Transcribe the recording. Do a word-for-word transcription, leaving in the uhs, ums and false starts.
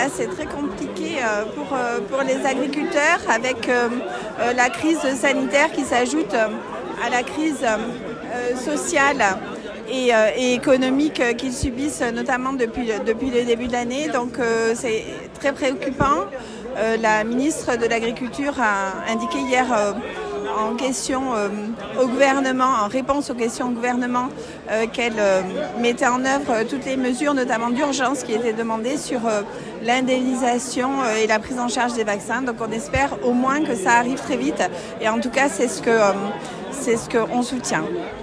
là c'est très compliqué euh, pour, euh, pour les agriculteurs avec euh, euh, la crise sanitaire qui s'ajoute à la crise euh, sociale et, euh, et économique qu'ils subissent notamment depuis, depuis le début de l'année. Donc euh, c'est très préoccupant. Euh, la ministre de l'Agriculture a indiqué hier euh, en question euh, au gouvernement, en réponse aux questions au gouvernement, euh, qu'elle euh, mettait en œuvre euh, toutes les mesures, notamment d'urgence, qui étaient demandées sur euh, l'indemnisation euh, et la prise en charge des vaccins. Donc on espère au moins que ça arrive très vite. Et en tout cas, c'est ce que, euh, c'est ce qu'on soutient.